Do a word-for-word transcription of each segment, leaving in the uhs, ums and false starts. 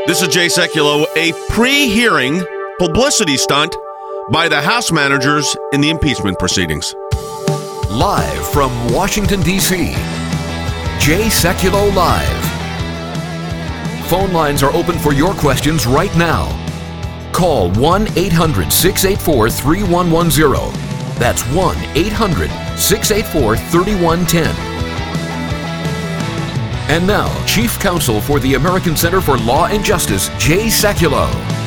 This is Jay Sekulow. A pre-hearing publicity stunt by the House managers in the impeachment proceedings. Live from Washington, D C, Jay Sekulow Live. Phone lines are open for your questions right now. Call one eight hundred six eight four three one one zero. That's one eight hundred six eight four three one one zero. And now, Chief Counsel for the American Center for Law and Justice, Jay Sekulow.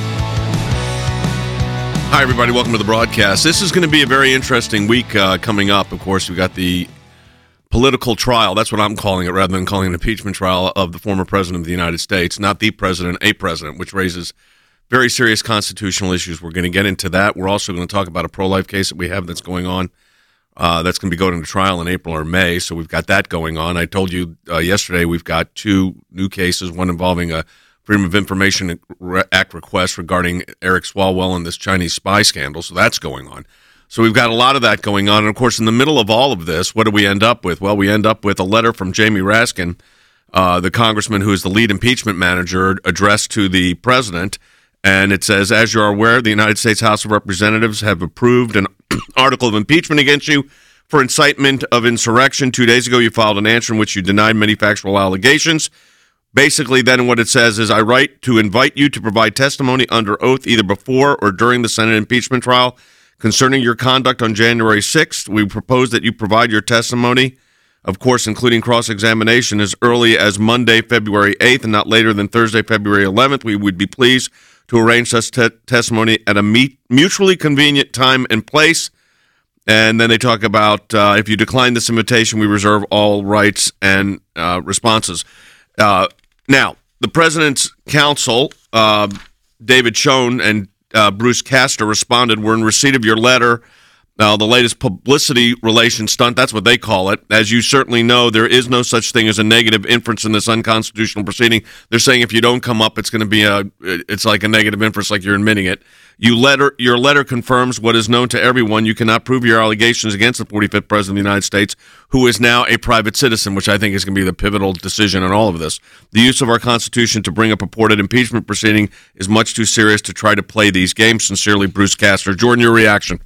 Hi, everybody. Welcome to the broadcast. This is going to be a very interesting week uh, coming up. Of course, we've got the political trial. That's what I'm calling it, rather than calling it an impeachment trial of the former president of the United States. Not the president, a president, which raises very serious constitutional issues. We're going to get into that. We're also going to talk about a pro-life case that we have that's going on. Uh, that's going to be going to trial in April or May, so we've got that going on. I told you uh, yesterday we've got two new cases, one involving a Freedom of Information Act request regarding Eric Swalwell and this Chinese spy scandal, so that's going on. So we've got a lot of that going on, and of course in the middle of all of this, what do we end up with? Well, we end up with a letter from Jamie Raskin, uh, the congressman who is the lead impeachment manager, addressed to the president. And it says, as you are aware, the United States House of Representatives have approved an article of impeachment against you for incitement of insurrection. Two days ago, you filed an answer in which you denied many factual allegations. Basically, then what it says is, I write to invite you to provide testimony under oath either before or during the Senate impeachment trial concerning your conduct on January sixth. We propose that you provide your testimony, of course, including cross-examination, as early as Monday, February eighth, and not later than Thursday, February eleventh. We would be pleased to arrange such te- testimony at a meet- mutually convenient time and place. And then they talk about uh, if you decline this invitation, we reserve all rights and uh, responses. Uh, now, the president's counsel, uh, David Schoen and uh, Bruce Castor, responded, we're in receipt of your letter, uh, the latest publicity relations stunt, that's what they call it. As you certainly know, there is no such thing as a negative inference in this unconstitutional proceeding. They're saying if you don't come up, it's going to be a, it's like a negative inference, like you're admitting it. You letter, your letter confirms what is known to everyone. You cannot prove your allegations against the forty-fifth president of the United States, who is now a private citizen, which I think is going to be the pivotal decision in all of this. The use of our Constitution to bring a purported impeachment proceeding is much too serious to try to play these games. Sincerely, Bruce Castor. Jordan, your reaction?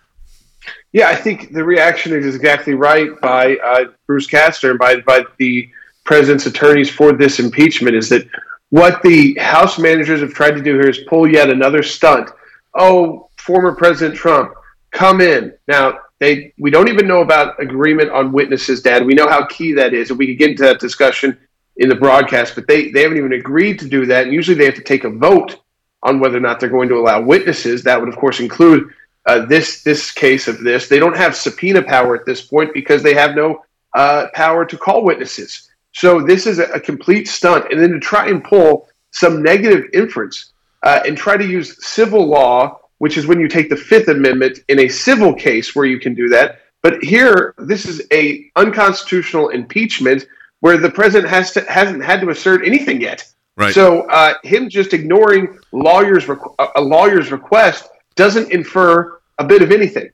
Yeah, I think the reaction is exactly right by uh, Bruce Castor and by, by the president's attorneys for this impeachment, is that what the House managers have tried to do here is pull yet another stunt. Oh, former President Trump, come in. Now, they we don't even know about agreement on witnesses, Dad. We know how key that is, and we could get into that discussion in the broadcast, but they, they haven't even agreed to do that, and usually they have to take a vote on whether or not they're going to allow witnesses. That would, of course, include uh, this this case of this. They don't have subpoena power at this point because they have no uh, power to call witnesses. So this is a, a complete stunt, and then to try and pull some negative inference Uh, and try to use civil law, which is when you take the Fifth Amendment in a civil case where you can do that. But here, this is a unconstitutional impeachment where the president has to, hasn't had to assert anything yet. Right. So uh, him just ignoring lawyers' requ- a lawyer's request doesn't infer a bit of anything.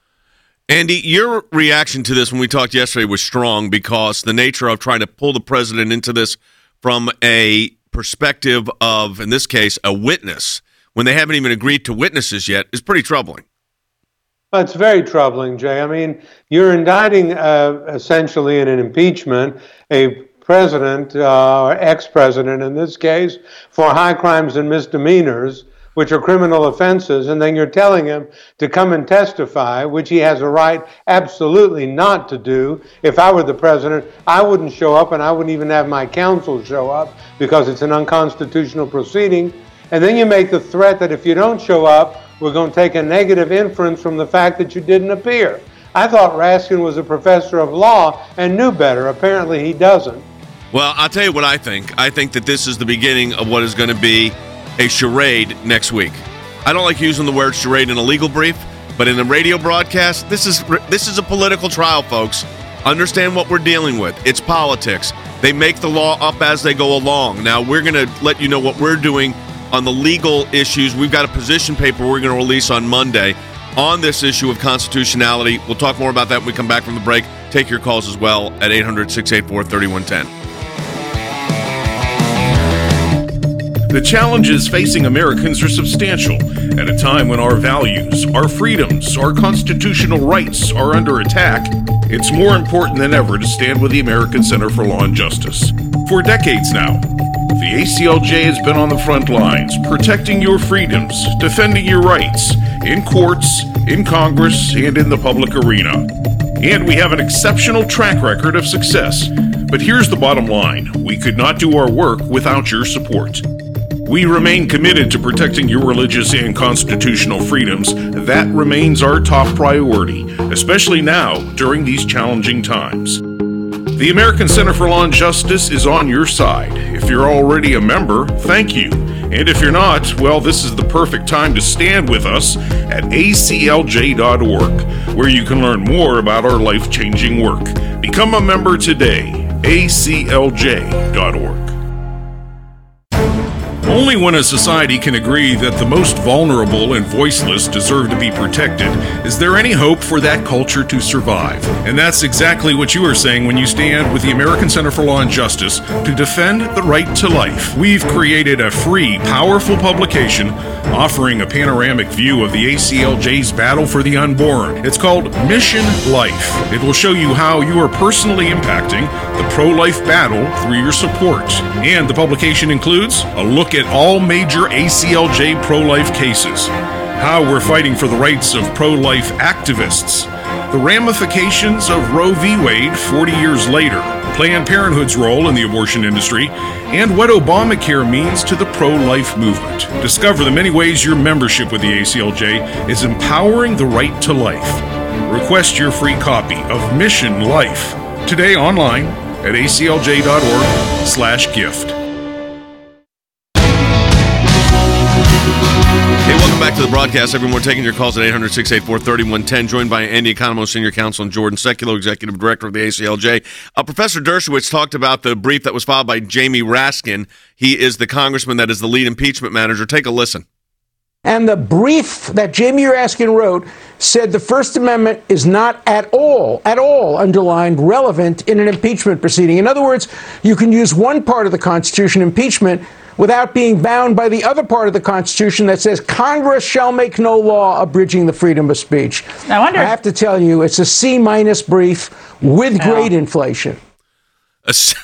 Andy, your reaction to this when we talked yesterday was strong because the nature of trying to pull the president into this from a perspective of, in this case, a witness, when they haven't even agreed to witnesses yet, is pretty troubling. Well, it's very troubling, Jay. I mean, you're indicting uh, essentially in an impeachment a president, uh, or ex-president in this case, for high crimes and misdemeanors, which are criminal offenses, and then you're telling him to come and testify, which he has a right absolutely not to do. If I were the president, I wouldn't show up, and I wouldn't even have my counsel show up because it's an unconstitutional proceeding. And then you make the threat that if you don't show up, we're going to take a negative inference from the fact that you didn't appear. I thought Raskin was a professor of law and knew better. Apparently he doesn't. Well, I'll tell you what I think. I think that this is the beginning of what is going to be a charade next week. I don't like using the word charade in a legal brief, but in a radio broadcast, this is this is a political trial, folks. Understand what we're dealing with. It's politics. They make the law up as they go along. Now, we're going to let you know what we're doing on the legal issues. We've got a position paper we're going to release on Monday on this issue of constitutionality. We'll talk more about that when we come back from the break. Take your calls as well at eight hundred, six eight four, three one one zero. The challenges facing Americans are substantial at a time when our values, our freedoms, our constitutional rights are under attack. It's more important than ever to stand with the American Center for Law and Justice. For decades now, the A C L J has been on the front lines, protecting your freedoms, defending your rights, in courts, in Congress, and in the public arena. And we have an exceptional track record of success. But here's the bottom line. We could not do our work without your support. We remain committed to protecting your religious and constitutional freedoms. That remains our top priority, especially now during these challenging times. The American Center for Law and Justice is on your side. If you're already a member, thank you. And if you're not, well, this is the perfect time to stand with us at A C L J dot org, where you can learn more about our life-changing work. Become a member today, A C L J dot org. Only when a society can agree that the most vulnerable and voiceless deserve to be protected is there any hope for that culture to survive. And that's exactly what you are saying when you stand with the American Center for Law and Justice to defend the right to life. We've created a free, powerful publication offering a panoramic view of the A C L J's battle for the unborn. It's called Mission Life. It will show you how you are personally impacting the pro-life battle through your support. And the publication includes a look at all major A C L J pro-life cases, how we're fighting for the rights of pro-life activists, the ramifications of Roe v. Wade forty years later, Planned Parenthood's role in the abortion industry, and what Obamacare means to the pro-life movement. Discover the many ways your membership with the A C L J is empowering the right to life. Request your free copy of Mission Life today online at A C L J dot org slash gift. Hey, welcome back to the broadcast. Everyone, we're taking your calls at eight hundred, six eight four, three one one zero, joined by Andy Economou, Senior Counsel, and Jordan Sekulow, Executive Director of the A C L J. Uh, Professor Dershowitz talked about the brief that was filed by Jamie Raskin. He is the congressman that is the lead impeachment manager. Take a listen. And the brief that Jamie Raskin wrote said the First Amendment is not at all, at all underlined relevant in an impeachment proceeding. In other words, you can use one part of the Constitution, impeachment, without being bound by the other part of the Constitution that says Congress shall make no law abridging the freedom of speech. I wonder. I have to tell you, it's a C-minus brief with grade oh. inflation. A, C-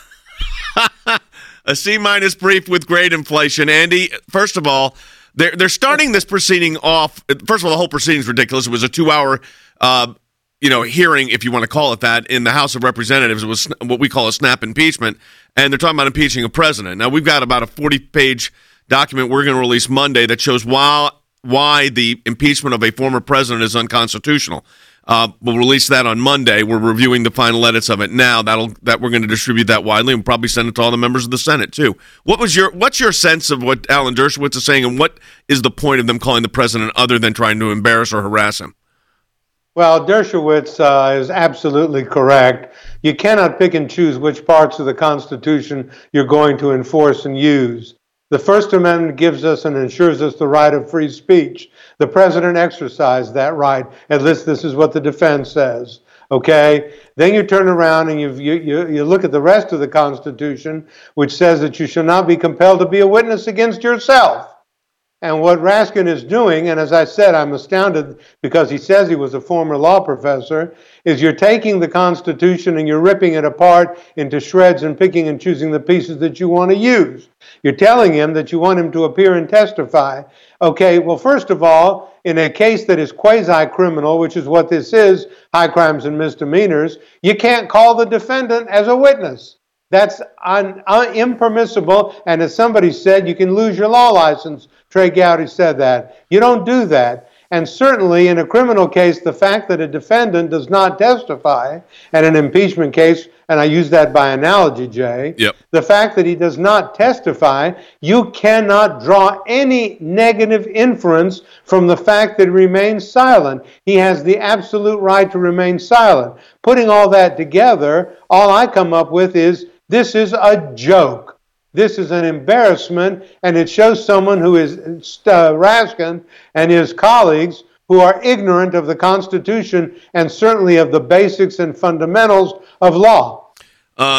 a C-minus brief with grade inflation. Andy, first of all, they're, they're starting this proceeding off. First of all, the whole proceeding is ridiculous. It was a two-hour uh, you know, hearing, if you want to call it that, in the House of Representatives. It was what we call a snap impeachment. And they're talking about impeaching a president. Now, we've got about a forty-page document we're going to release Monday that shows why, why the impeachment of a former president is unconstitutional. Uh, we'll release that on Monday. We're reviewing the final edits of it now. That'll that we're going to distribute that widely and probably send it to all the members of the Senate, too. What was your What's your sense of what Alan Dershowitz is saying, and what is the point of them calling the president other than trying to embarrass or harass him? Well, Dershowitz uh, is absolutely correct. You cannot pick and choose which parts of the Constitution you're going to enforce and use. The First Amendment gives us and ensures us the right of free speech. The president exercised that right. At least this is what the defense says. Okay? Then you turn around and you, you, you look at the rest of the Constitution, which says that you shall not be compelled to be a witness against yourself. And what Raskin is doing, and as I said, I'm astounded because he says he was a former law professor, is you're taking the Constitution and you're ripping it apart into shreds and picking and choosing the pieces that you want to use. You're telling him that you want him to appear and testify. Okay, well, first of all, in a case that is quasi-criminal, which is what this is, high crimes and misdemeanors, you can't call the defendant as a witness. That's un, un, impermissible, and as somebody said, you can lose your law license. Trey Gowdy said that. You don't do that. And certainly in a criminal case, the fact that a defendant does not testify, and an impeachment case, and I use that by analogy, Jay, yep. the fact that he does not testify, you cannot draw any negative inference from the fact that he remains silent. He has the absolute right to remain silent. Putting all that together, all I come up with is, this is a joke. This is an embarrassment, and it shows someone who is uh, Raskin and his colleagues who are ignorant of the Constitution and certainly of the basics and fundamentals of law. Uh,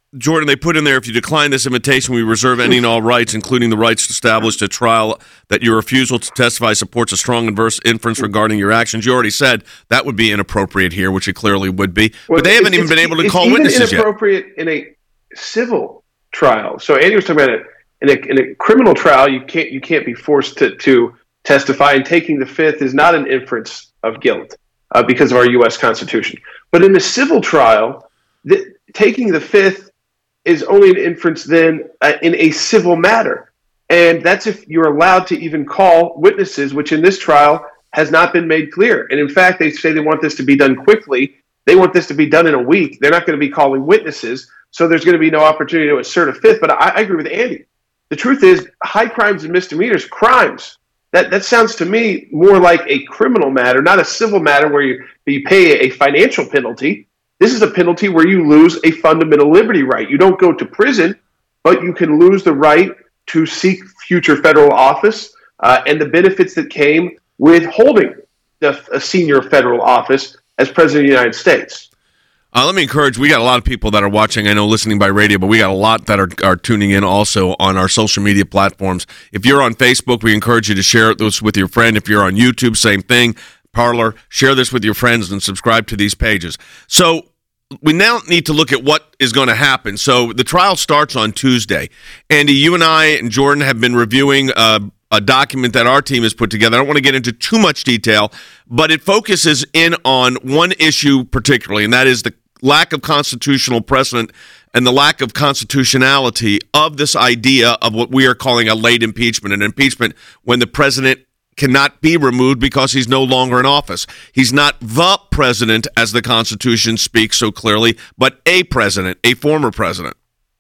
Jordan, they put in there, if you decline this invitation, we reserve any and all rights, including the rights to establish a trial, that your refusal to testify supports a strong adverse inference regarding your actions. You already said that would be inappropriate here, which it clearly would be. Well, but they haven't even been able to call witnesses yet. It's inappropriate in a civil trial. So Andy was talking about it. In a, in a criminal trial, you can't you can't be forced to, to testify, and taking the fifth is not an inference of guilt uh, because of our U S Constitution. But in a civil trial, the, taking the fifth is only an inference then uh, in a civil matter. And that's if you're allowed to even call witnesses, which in this trial has not been made clear. And in fact, they say they want this to be done quickly. They want this to be done in a week. They're not going to be calling witnesses, so there's going to be no opportunity to assert a fifth. But I, I agree with Andy. The truth is, high crimes and misdemeanors, crimes, that, that sounds to me more like a criminal matter, not a civil matter where you, you pay a financial penalty. This is a penalty where you lose a fundamental liberty right. You don't go to prison, but you can lose the right to seek future federal office uh, and the benefits that came with holding the, a senior federal office as President of the United States. Uh, let me encourage, we got a lot of people that are watching, I know listening by radio, but we got a lot that are, are tuning in also on our social media platforms. If you're on Facebook, we encourage you to share this with your friend. If you're on YouTube, same thing. Parler, share this with your friends and subscribe to these pages. So we now need to look at what is going to happen. So the trial starts on Tuesday. Andy, you and I and Jordan have been reviewing uh, a document that our team has put together. I don't want to get into too much detail, but it focuses in on one issue particularly, and that is the lack of constitutional precedent and the lack of constitutionality of this idea of what we are calling a late impeachment, an impeachment when the president cannot be removed because he's no longer in office. He's not the president, as the Constitution speaks so clearly, but a president, a former president.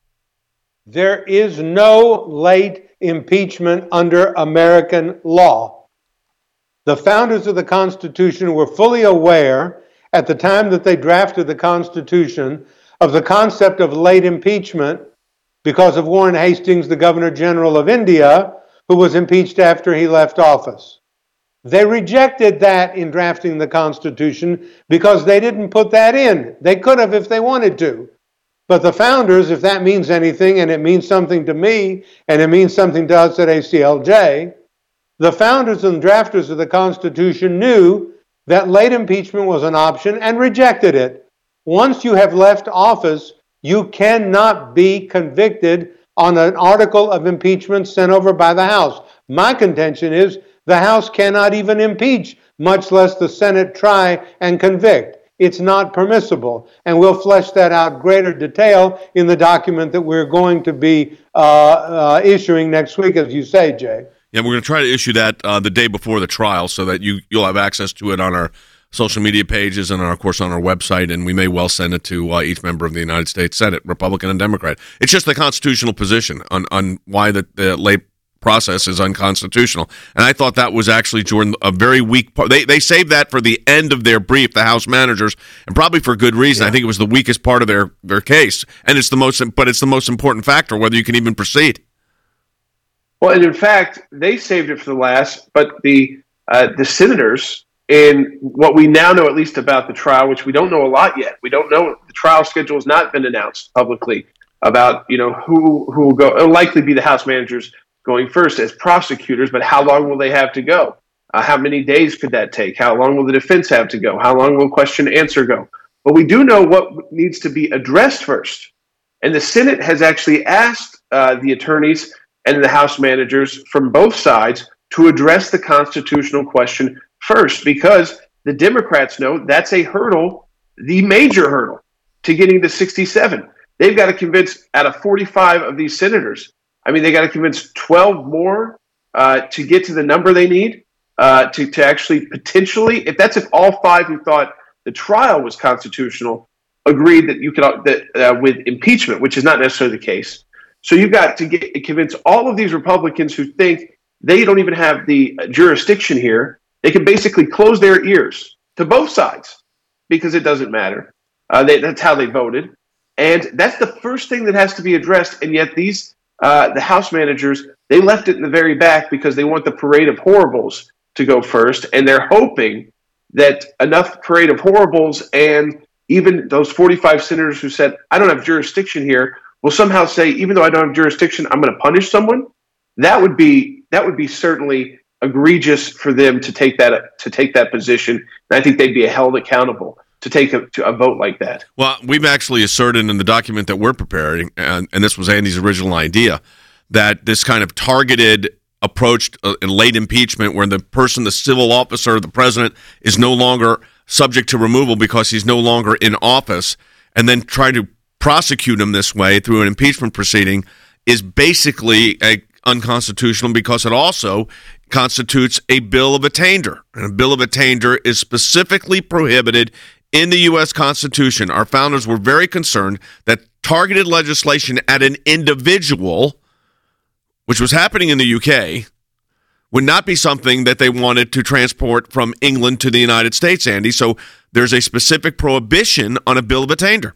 There is no late impeachment under American law. The founders of the Constitution were fully aware at the time that they drafted the Constitution of the concept of late impeachment because of Warren Hastings, the Governor General of India, who was impeached after he left office. They rejected that in drafting the Constitution because they didn't put that in. They could have if they wanted to. But the founders, if that means anything, and it means something to me, and it means something to us at A C L J, the founders and drafters of the Constitution knew that late impeachment was an option and rejected it. Once you have left office, you cannot be convicted on an article of impeachment sent over by the House. My contention is the House cannot even impeach, much less the Senate try and convict. It's not permissible. And we'll flesh that out greater detail in the document that we're going to be uh, uh, issuing next week, as you say, Jay. Yeah, we're going to try to issue that uh, the day before the trial so that you, you'll have access to it on our social media pages and, of course, on our website, and we may well send it to uh, each member of the United States Senate, Republican and Democrat. It's just the constitutional position on, on why the, the late process is unconstitutional. And I thought that was actually, Jordan, a very weak part. They, they saved that for the end of their brief, the House managers, and probably for good reason. Yeah. I think it was the weakest part of their, their case, and it's the most, but it's the most important factor, whether you can even proceed. Well, and in fact, they saved it for the last, but the uh, the senators, in what we now know at least about the trial, which we don't know a lot yet. We don't know, the trial schedule has not been announced publicly about, you know, who who will go. It'll likely be the House managers going first as prosecutors, but how long will they have to go? Uh, how many days could that take? How long will the defense have to go? How long will question and answer go? But we do know what needs to be addressed first. And the Senate has actually asked uh, the attorneys and the House managers from both sides to address the constitutional question first, because the Democrats know that's a hurdle, the major hurdle, to getting to sixty-seven. They've got to convince, out of forty-five of these senators, I mean, they got to convince twelve more uh, to get to the number they need uh, to, to actually potentially, if that's if all five who thought the trial was constitutional agreed that you could, that uh, with impeachment, which is not necessarily the case. So you've got to get, convince all of these Republicans who think they don't even have the jurisdiction here. They can basically close their ears to both sides because it doesn't matter. Uh, they, that's how they voted. And that's the first thing that has to be addressed. And yet these, uh, the House managers, they left it in the very back because they want the parade of horribles to go first. And they're hoping that enough parade of horribles and even those forty-five senators who said, I don't have jurisdiction here, will somehow say, even though I don't have jurisdiction, I'm going to punish someone. That would be that would be certainly egregious for them to take that to take that position. And I think they'd be held accountable to take a, to a vote like that. Well, we've actually asserted in the document that we're preparing, and, and this was Andy's original idea, that this kind of targeted approach uh, in late impeachment where the person, the civil officer, the president, is no longer subject to removal because he's no longer in office, and then try to prosecute him this way through an impeachment proceeding is basically a, unconstitutional because it also constitutes a bill of attainder. And a bill of attainder is specifically prohibited in the U S Constitution. Our founders were very concerned that targeted legislation at an individual, which was happening in the U K, would not be something that they wanted to transport from England to the United States, Andy. So there's a specific prohibition on a bill of attainder.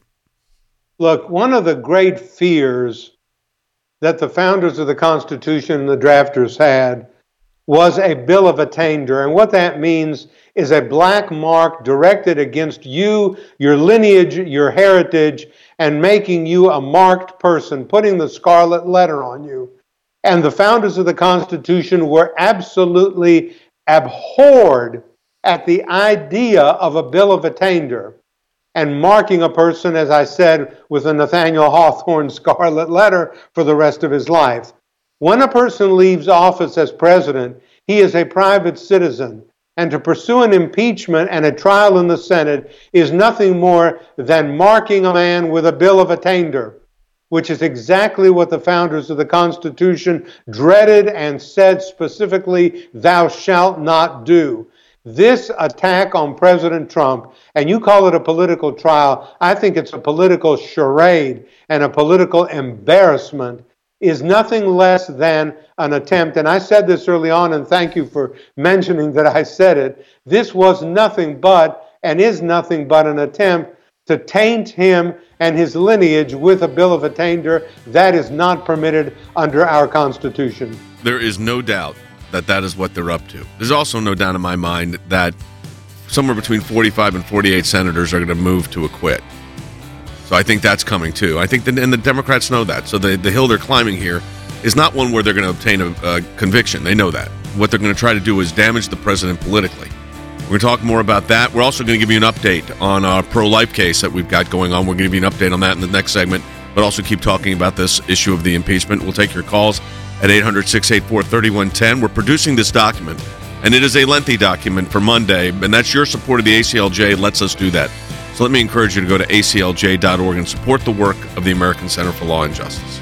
Look, one of the great fears that the founders of the Constitution and the drafters had was a bill of attainder. And what that means is a black mark directed against you, your lineage, your heritage, and making you a marked person, putting the scarlet letter on you. And the founders of the Constitution were absolutely abhorred at the idea of a bill of attainder and marking a person, as I said, with a Nathaniel Hawthorne scarlet letter for the rest of his life. When a person leaves office as president, he is a private citizen, and to pursue an impeachment and a trial in the Senate is nothing more than marking a man with a bill of attainder, which is exactly what the founders of the Constitution dreaded and said specifically, thou shalt not do. This attack on President Trump, and you call it a political trial, I think it's a political charade and a political embarrassment, is nothing less than an attempt, and I said this early on, and thank you for mentioning that I said it, this was nothing but, and is nothing but an attempt to taint him and his lineage with a bill of attainder. That is not permitted under our Constitution. There is no doubt that that is what they're up to. There's also no doubt in my mind that somewhere between forty-five and forty-eight senators are going to move to acquit. So I think that's coming too. I think, the, and the Democrats know that. So the, the hill they're climbing here is not one where they're going to obtain a, a conviction. They know that. What they're going to try to do is damage the president politically. We're going to talk more about that. We're also going to give you an update on our pro-life case that we've got going on. We're going to give you an update on that in the next segment, but also keep talking about this issue of the impeachment. We'll take your calls at eight hundred, six eight four, three one one zero. We're producing this document, and it is a lengthy document for Monday, and that's your support of the A C L J lets us do that. So let me encourage you to go to A C L J dot org and support the work of the American Center for Law and Justice.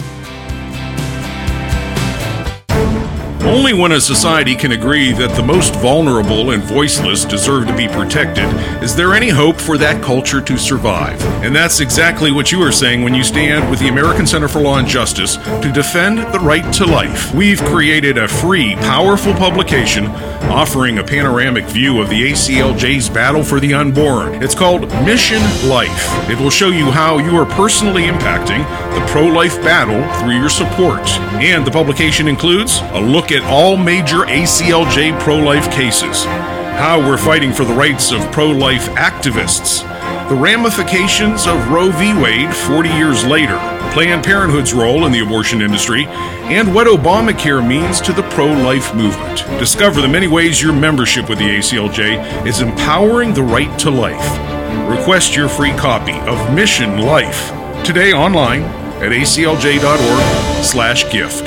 Only when a society can agree that the most vulnerable and voiceless deserve to be protected is there any hope for that culture to survive. And that's exactly what you are saying when you stand with the American Center for Law and Justice to defend the right to life. We've created a free, powerful publication offering a panoramic view of the A C L J's battle for the unborn. It's called Mission Life. It will show you how you are personally impacting the pro-life battle through your support. And the publication includes a look at all major A C L J pro-life cases, how we're fighting for the rights of pro-life activists, the ramifications of Roe v. Wade forty years later, Planned Parenthood's role in the abortion industry, and what Obamacare means to the pro-life movement. Discover the many ways your membership with the A C L J is empowering the right to life. Request your free copy of Mission Life today online at A C L J dot org slash gift.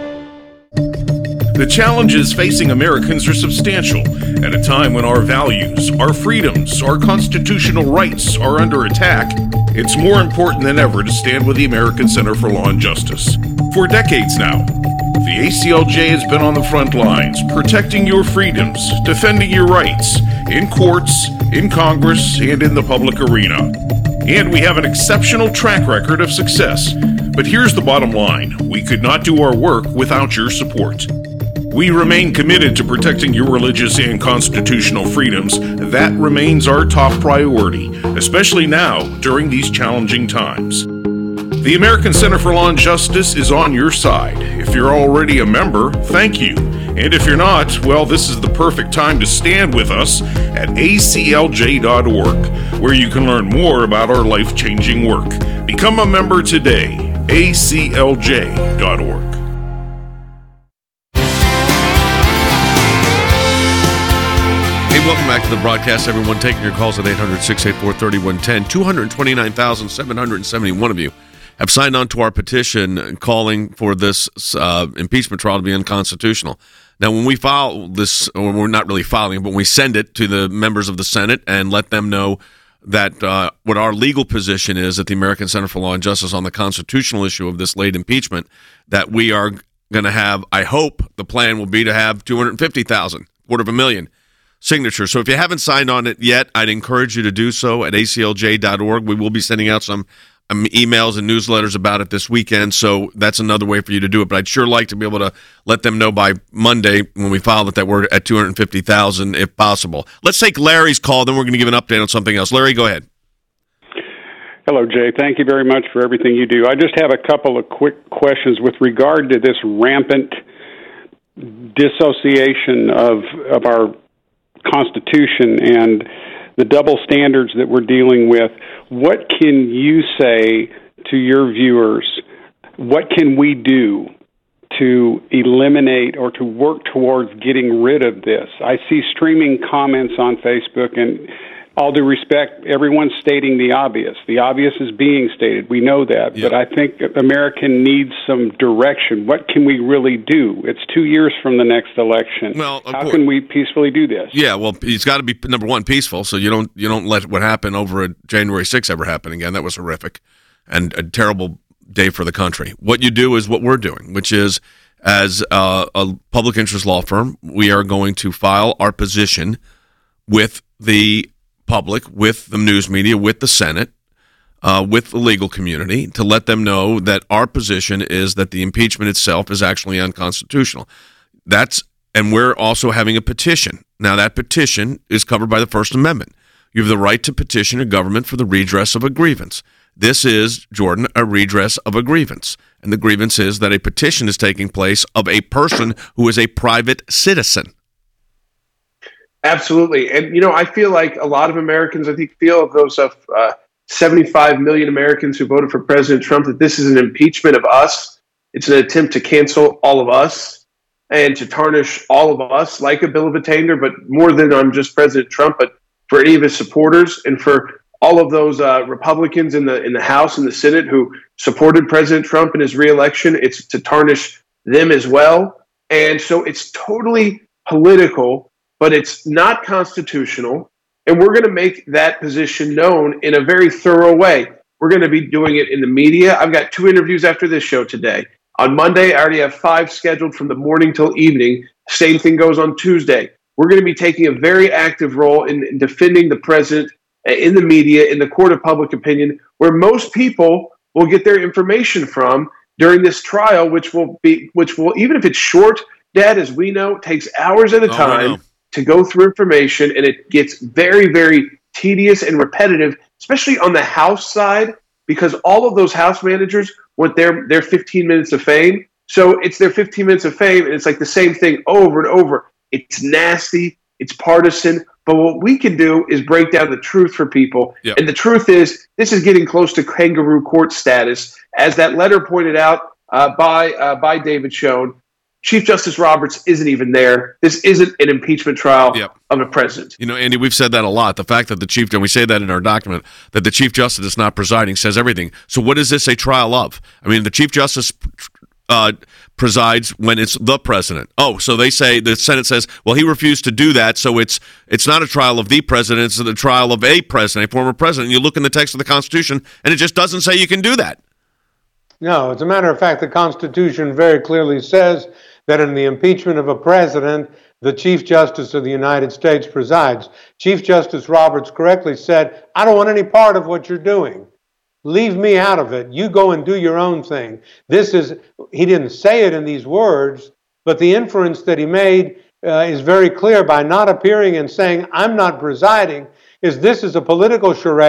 The challenges facing Americans are substantial at a time when our values, our freedoms, our constitutional rights are under attack. It's more important than ever to stand with the American Center for Law and Justice. For decades now, the A C L J has been on the front lines, protecting your freedoms, defending your rights, in courts, in Congress, and in the public arena. And we have an exceptional track record of success. But here's the bottom line. We could not do our work without your support. We remain committed to protecting your religious and constitutional freedoms. That remains our top priority, especially now during these challenging times. The American Center for Law and Justice is on your side. If you're already a member, thank you. And if you're not, well, this is the perfect time to stand with us at A C L J dot org, where you can learn more about our life-changing work. Become a member today, A C L J dot org. Hey, welcome back to the broadcast, everyone. Taking your calls at eight hundred, six eight four, three one one zero. two hundred twenty-nine thousand, seven hundred seventy-one of you have signed on to our petition calling for this uh, impeachment trial to be unconstitutional. Now, when we file this, or we're not really filing, but when we send it to the members of the Senate and let them know that uh, what our legal position is at the American Center for Law and Justice on the constitutional issue of this late impeachment, that we are going to have, I hope the plan will be to have two hundred fifty thousand, quarter of a million signatures. So if you haven't signed on it yet, I'd encourage you to do so at A C L J dot org. We will be sending out some um, emails and newsletters about it this weekend, so that's another way for you to do it. But I'd sure like to be able to let them know by Monday when we file it that we're at two hundred fifty thousand if possible. Let's take Larry's call, then we're going to give an update on something else. Larry, go ahead. Hello, Jay. Thank you very much for everything you do. I just have a couple of quick questions with regard to this rampant dissociation of of our Constitution and the double standards that we're dealing with. What can you say to your viewers? What can we do to eliminate or to work towards getting rid of this? I see streaming comments on Facebook, and all due respect, everyone's stating the obvious. The obvious is being stated. We know that. Yep. But I think America needs some direction. What can we really do? It's two years from the next election. Well, how course. can we peacefully do this? Yeah, well, it's got to be, number one, peaceful, so you don't you don't let what happened over at January sixth ever happen again. That was horrific and a terrible day for the country. What you do is what we're doing, which is, as uh, a public interest law firm, we are going to file our position with the public, with the news media, with the Senate, uh, with the legal community, to let them know that our position is that the impeachment itself is actually unconstitutional. That's, and we're also having a petition. Now, that petition is covered by the First Amendment. You have the right to petition a government for the redress of a grievance. This is, Jordan, a redress of a grievance. And the grievance is that a petition is taking place of a person who is a private citizen. Absolutely. And, you know, I feel like a lot of Americans, I think, feel of those of uh, seventy-five million Americans who voted for President Trump, that this is an impeachment of us. It's an attempt to cancel all of us and to tarnish all of us, like a bill of attainder, but more than on just President Trump, but for any of his supporters and for all of those uh, Republicans in the in the House and the Senate who supported President Trump in his reelection. It's to tarnish them as well. And so it's totally political, but it's not constitutional, and we're going to make that position known in a very thorough way. We're going to be doing it in the media. I've got two interviews after this show today. On Monday, I already have five scheduled from the morning till evening. Same thing goes on Tuesday. We're going to be taking a very active role in, in defending the president in the media, in the court of public opinion, where most people will get their information from during this trial, which will be, which will, even if it's short, Dad, as we know, takes hours at a time. Oh, to go through information, and it gets very, very tedious and repetitive, especially on the House side, because all of those House managers want their, their fifteen minutes of fame. So it's their fifteen minutes of fame, and it's like the same thing over and over. It's nasty. It's partisan. But what we can do is break down the truth for people. Yep. And the truth is, this is getting close to kangaroo court status. As that letter pointed out uh, by uh, by David Schoen, Chief Justice Roberts isn't even there. This isn't an impeachment trial yep. of a president. You know, Andy, we've said that a lot. The fact that the Chief, and we say that in our document, that the Chief Justice is not presiding says everything. So what is this a trial of? I mean, the Chief Justice uh, presides when it's the president. Oh, so they say, the Senate says, well, he refused to do that, so it's it's not a trial of the president, it's the trial of a president, a former president. And you look in the text of the Constitution, and it just doesn't say you can do that. No, as a matter of fact, the Constitution very clearly says that in the impeachment of a president, the Chief Justice of the United States presides. Chief Justice Roberts correctly said, I don't want any part of what you're doing. Leave me out of it. You go and do your own thing. This is, he didn't say it in these words, but the inference that he made uh, is very clear by not appearing and saying, I'm not presiding, is this is a political charade.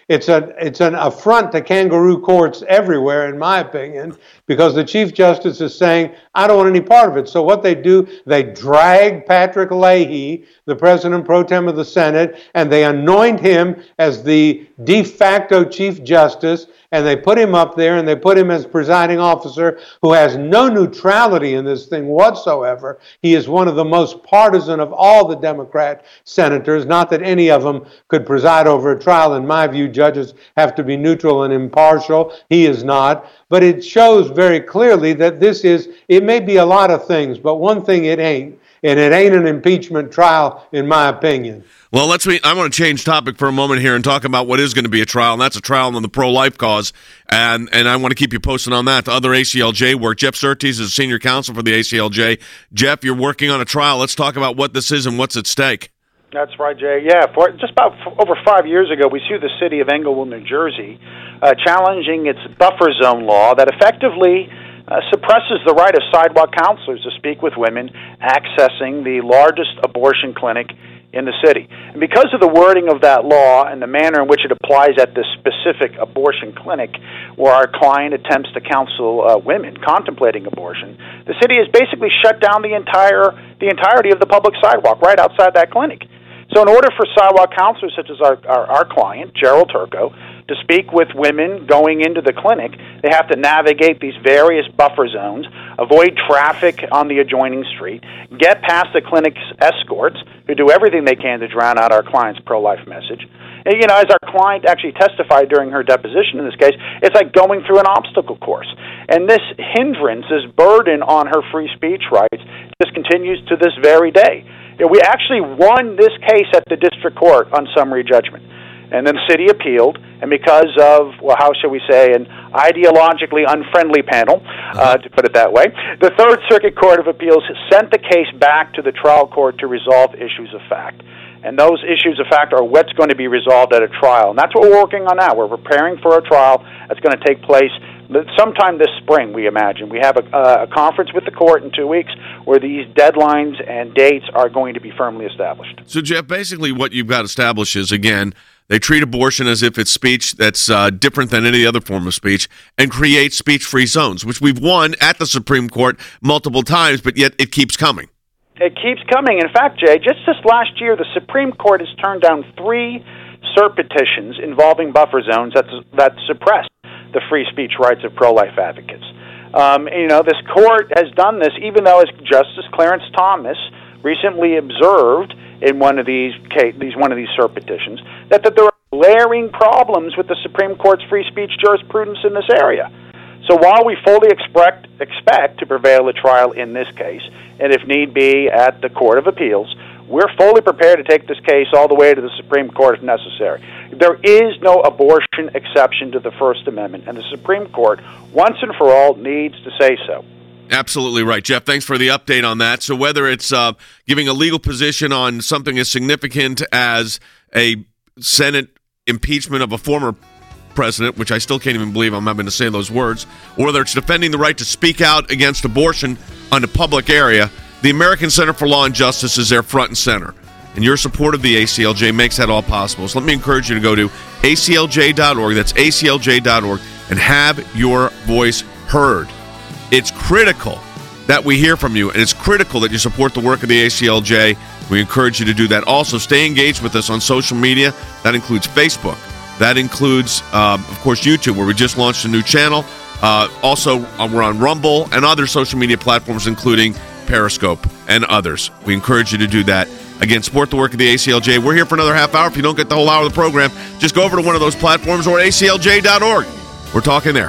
It's a it's an affront to kangaroo courts everywhere, in my opinion, because the Chief Justice is saying, I don't want any part of it. So what they do, they drag Patrick Leahy, the President pro tem of the Senate, and they anoint him as the de facto Chief Justice, and they put him up there, and they put him as presiding officer, who has no neutrality in this thing whatsoever. He is one of the most partisan of all the Democrat senators. Not that any of them could preside over a trial. In my view, judges have to be neutral and impartial. He is not. But it shows very clearly that this is, it may be a lot of things, but one thing it ain't. And it ain't an impeachment trial, in my opinion. Well, let's. I want to change topic for a moment here and talk about what is going to be a trial, and that's a trial on the pro-life cause. And and I want to keep you posted on that. The other A C L J work. Jeff Surtees is senior counsel for the A C L J. Jeff, you're working on a trial. Let's talk about what this is and what's at stake. That's right, Jay. Yeah, for just about f- over five years ago, we sued the city of Englewood, New Jersey, uh, challenging its buffer zone law that effectively Uh, suppresses the right of sidewalk counselors to speak with women accessing the largest abortion clinic in the city. And because of the wording of that law and the manner in which it applies at this specific abortion clinic, where our client attempts to counsel uh, women contemplating abortion, the city has basically shut down the entire the entirety of the public sidewalk right outside that clinic. So in order for sidewalk counselors such as our, our, our client, Gerald Turco, to speak with women going into the clinic, they have to navigate these various buffer zones, avoid traffic on the adjoining street, get past the clinic's escorts, who do everything they can to drown out our client's pro-life message. And, you know, as our client actually testified during her deposition in this case, it's like going through an obstacle course. And this hindrance, this burden on her free speech rights, just continues to this very day. You know, we actually won this case at the district court on summary judgment. And then the city appealed, and because of, well, how shall we say, an ideologically unfriendly panel, uh, to put it that way, the Third Circuit Court of Appeals sent the case back to the trial court to resolve issues of fact. And those issues of fact are what's going to be resolved at a trial. And that's what we're working on now. We're preparing for a trial that's going to take place sometime this spring, we imagine. We have a, uh, a conference with the court in two weeks where these deadlines and dates are going to be firmly established. So, Jeff, basically what you've got established is, again, they treat abortion as if it's speech that's uh, different than any other form of speech and create speech-free zones, which we've won at the Supreme Court multiple times, but yet it keeps coming. It keeps coming. In fact, Jay, just this last year, the Supreme Court has turned down three cert petitions involving buffer zones that, that suppress the free speech rights of pro-life advocates. Um, you know, this court has done this even though, as Justice Clarence Thomas recently observed in one of these case, these one of these cert petitions, that, that there are glaring problems with the Supreme Court's free speech jurisprudence in this area. So while we fully expect expect to prevail at trial in this case, and if need be at the Court of Appeals, we're fully prepared to take this case all the way to the Supreme Court if necessary. There is no abortion exception to the First Amendment, and the Supreme Court, once and for all, needs to say so. Absolutely right, Jeff. Thanks for the update on that. So whether it's uh, giving a legal position on something as significant as a Senate impeachment of a former president, which I still can't even believe I'm having to say those words, or whether it's defending the right to speak out against abortion on a public area, the American Center for Law and Justice is there front and center. And your support of the A C L J makes that all possible. So let me encourage you to go to A C L J dot org, that's A C L J dot org, and have your voice heard. It's critical that we hear from you, and it's critical that you support the work of the A C L J. We encourage you to do that. Also, stay engaged with us on social media. That includes Facebook. That includes, uh, of course, YouTube, where we just launched a new channel. Uh, also, uh, we're on Rumble and other social media platforms, including Periscope and others. We encourage you to do that. Again, support the work of the A C L J. We're here for another half hour. If you don't get the whole hour of the program, just go over to one of those platforms or A C L J dot org. We're talking there.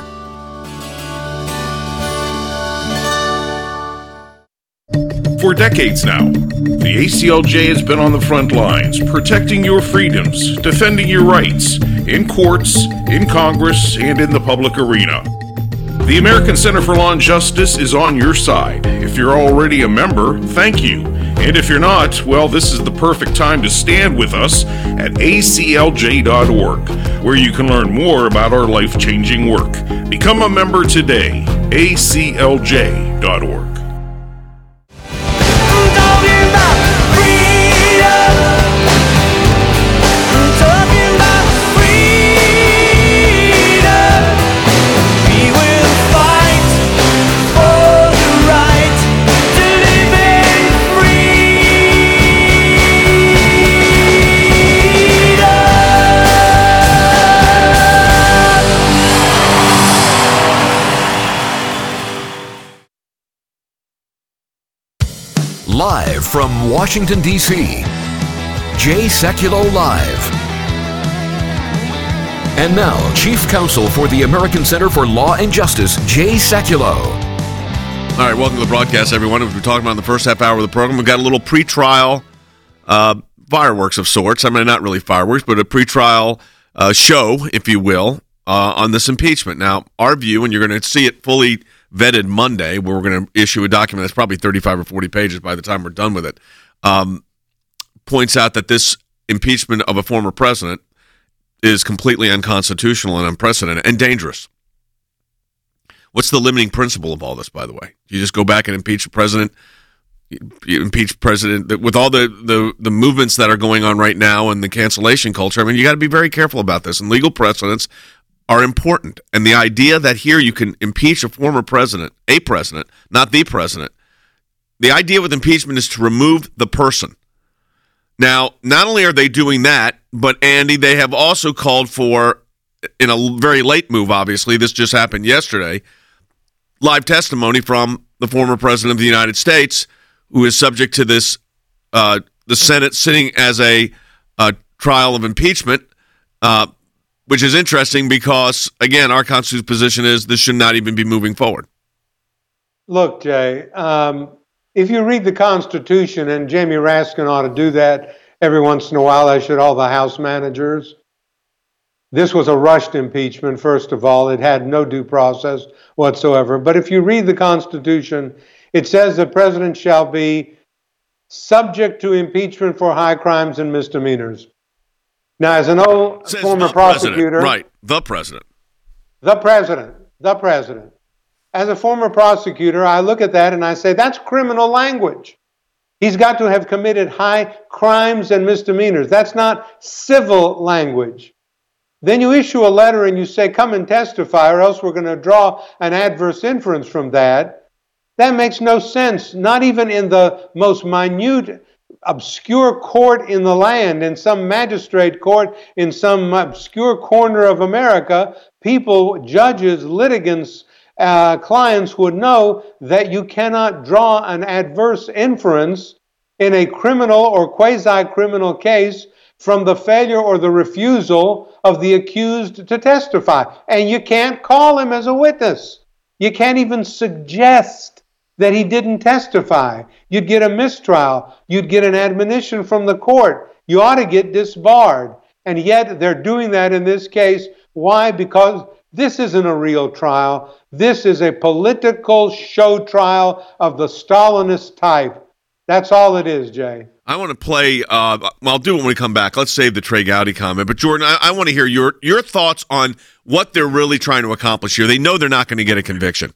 For decades now, the A C L J has been on the front lines, protecting your freedoms, defending your rights, in courts, in Congress, and in the public arena. The American Center for Law and Justice is on your side. If you're already a member, thank you. And if you're not, well, this is the perfect time to stand with us at A C L J dot org, where you can learn more about our life-changing work. Become a member today, A C L J dot org. Live from Washington, D C, Jay Sekulow Live. And now, Chief Counsel for the American Center for Law and Justice, Jay Sekulow. All right, welcome to the broadcast, everyone. As we're talking about in the first half hour of the program, we've got a little pre-trial uh, fireworks of sorts. I mean, not really fireworks, but a pre-trial uh, show, if you will, uh, on this impeachment. Now, our view, and you're going to see it fully vetted Monday, where we're going to issue a document that's probably thirty-five or forty pages by the time we're done with it, um, points out that this impeachment of a former president is completely unconstitutional and unprecedented and dangerous. What's the limiting principle of all this, by the way? You just go back and impeach the president, you impeach the president with all the, the, the movements that are going on right now and the cancellation culture. I mean, you got to be very careful about this, and legal precedents are important. And the idea that here you can impeach a former president, a president, not the president, the idea with impeachment is to remove the person. Now, not only are they doing that, but Andy, they have also called for, in a very late move, obviously, this just happened yesterday, live testimony from the former president of the United States, who is subject to this, uh, the Senate sitting as a, a trial of impeachment, uh, which is interesting because, again, our constitutional position is this should not even be moving forward. Look, Jay, um, if you read the Constitution, and Jamie Raskin ought to do that every once in a while, as should all the House managers, this was a rushed impeachment, first of all. It had no due process whatsoever. But if you read the Constitution, it says the president shall be subject to impeachment for high crimes and misdemeanors. Now, as an old former prosecutor... Right, the president. The president. The president. As a former prosecutor, I look at that and I say, that's criminal language. He's got to have committed high crimes and misdemeanors. That's not civil language. Then you issue a letter and you say, come and testify, or else we're going to draw an adverse inference from that. That makes no sense, not even in the most minute, obscure court in the land, in some magistrate court, in some obscure corner of America. People, judges, litigants, uh, clients would know that you cannot draw an adverse inference in a criminal or quasi-criminal case from the failure or the refusal of the accused to testify. And you can't call him as a witness. You can't even suggest that he didn't testify. You'd get a mistrial. You'd get an admonition from the court. You ought to get disbarred. And yet they're doing that in this case. Why? Because this isn't a real trial. This is a political show trial of the Stalinist type. That's all it is, Jay. I want to play, uh, well, I'll do it when we come back. Let's save the Trey Gowdy comment. But, Jordan, I, I want to hear your, your thoughts on what they're really trying to accomplish here. They know they're not going to get a conviction.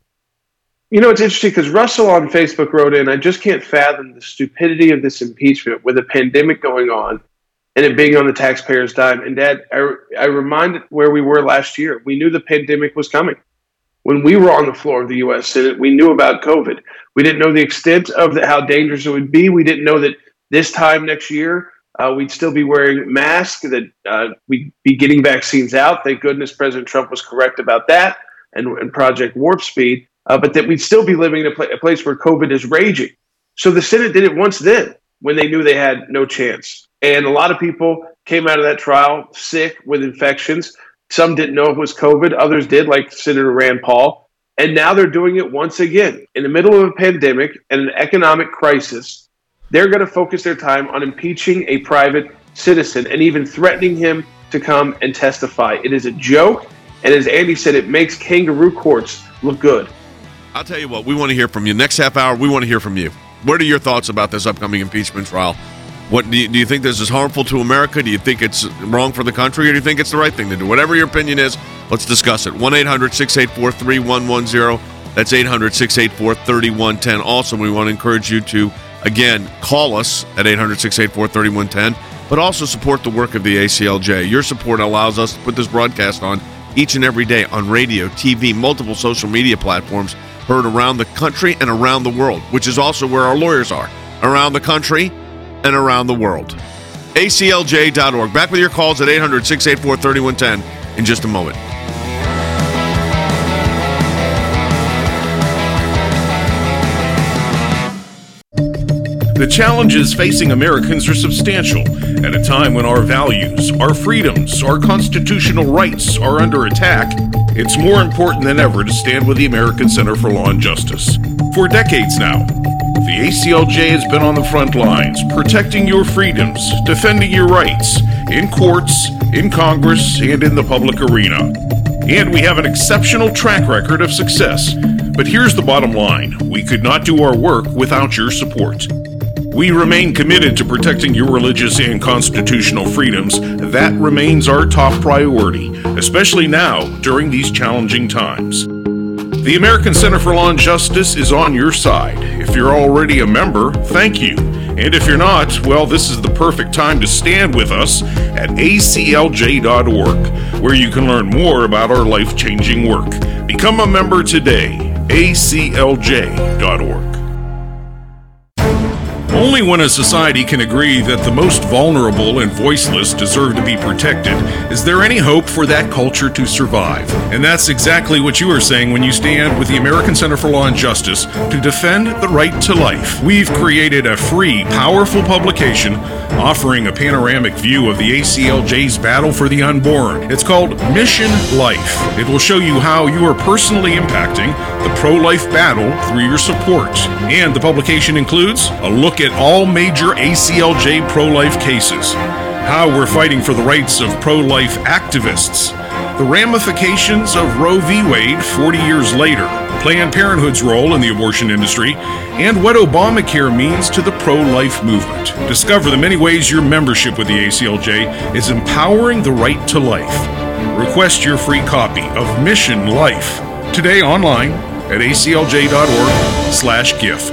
You know, it's interesting because Russell on Facebook wrote in, I just can't fathom the stupidity of this impeachment with a pandemic going on and it being on the taxpayers' dime. And, Dad, I, I reminded where we were last year. We knew the pandemic was coming. When we were on the floor of the U S Senate, we knew about COVID. We didn't know the extent of the, how dangerous it would be. We didn't know that this time next year, uh, we'd still be wearing masks, that uh, we'd be getting vaccines out. Thank goodness President Trump was correct about that and, and Project Warp Speed, uh, but that we'd still be living in a, pl- a place where COVID is raging. So the Senate did it once then when they knew they had no chance. And a lot of people came out of that trial sick with infections. Some didn't know it was COVID. Others did, like Senator Rand Paul. And now they're doing it once again. In the middle of a pandemic and an economic crisis, they're going to focus their time on impeaching a private citizen and even threatening him to come and testify. It is a joke. And as Andy said, it makes kangaroo courts look good. I'll tell you what, we want to hear from you. Next half hour, we want to hear from you. What are your thoughts about this upcoming impeachment trial? What do you, do you think this is harmful to America? Do you think it's wrong for the country? Or do you think it's the right thing to do? Whatever your opinion is, let's discuss it. one eight hundred six eight four three one one zero. That's eight hundred six eight four three one one zero. Also, we want to encourage you to, again, call us at eight hundred six eight four three one one zero, but also support the work of the A C L J. Your support allows us to put this broadcast on each and every day on radio, T V, multiple social media platforms, heard around the country and around the world, which is also where our lawyers are, around the country and around the world. A C L J dot org. Back with your calls at eight hundred six eight four three one one zero in just a moment. The challenges facing Americans are substantial at a time when our values, our freedoms, our constitutional rights are under attack. It's more important than ever to stand with the American Center for Law and Justice. For decades now, the A C L J has been on the front lines, protecting your freedoms, defending your rights, in courts, in Congress, and in the public arena. And we have an exceptional track record of success. But here's the bottom line. We could not do our work without your support. We remain committed to protecting your religious and constitutional freedoms. That remains our top priority, especially now during these challenging times. The American Center for Law and Justice is on your side. If you're already a member, thank you. And if you're not, well, this is the perfect time to stand with us at A C L J dot org, where you can learn more about our life-changing work. Become a member today, A C L J dot org. Only when a society can agree that the most vulnerable and voiceless deserve to be protected is there any hope for that culture to survive. And that's exactly what you are saying when you stand with the American Center for Law and Justice to defend the right to life. We've created a free, powerful publication offering a panoramic view of the A C L J's battle for the unborn. It's called Mission Life. It will show you how you are personally impacting the pro-life battle through your support. And the publication includes a look at all major A C L J pro-life cases, how we're fighting for the rights of pro-life activists, the ramifications of Roe v. Wade forty years later, Planned Parenthood's role in the abortion industry, and what Obamacare means to the pro-life movement. Discover the many ways your membership with the A C L J is empowering the right to life. Request your free copy of Mission Life today online at A C L J dot org slash gift.